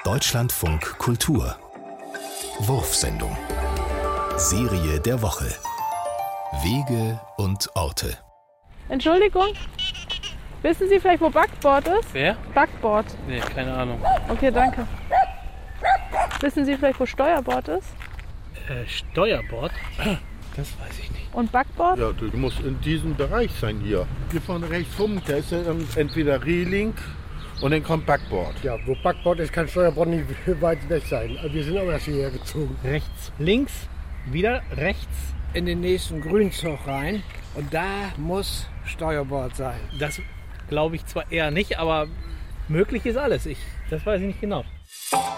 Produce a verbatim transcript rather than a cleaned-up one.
Deutschlandfunk Kultur Wurfsendung Serie der Woche Wege und Orte. Entschuldigung, wissen Sie vielleicht, wo Backbord ist? Wer? Backbord. Nee, keine Ahnung. Okay, danke. Wissen Sie vielleicht, wo Steuerbord ist? Äh, Steuerbord? Das weiß ich nicht. Und Backbord? Ja, du musst in diesem Bereich sein hier. Hier vorne rechts rum, da ist ähm, entweder Reling und dann kommt Backbord. Ja, wo Backbord ist, kann Steuerbord nicht weit weg sein. Wir sind auch erst hierher gezogen. Rechts, links, wieder rechts. In den nächsten Grünzug rein und da muss Steuerbord sein. Das glaube ich zwar eher nicht, aber möglich ist alles. Ich, das weiß ich nicht genau.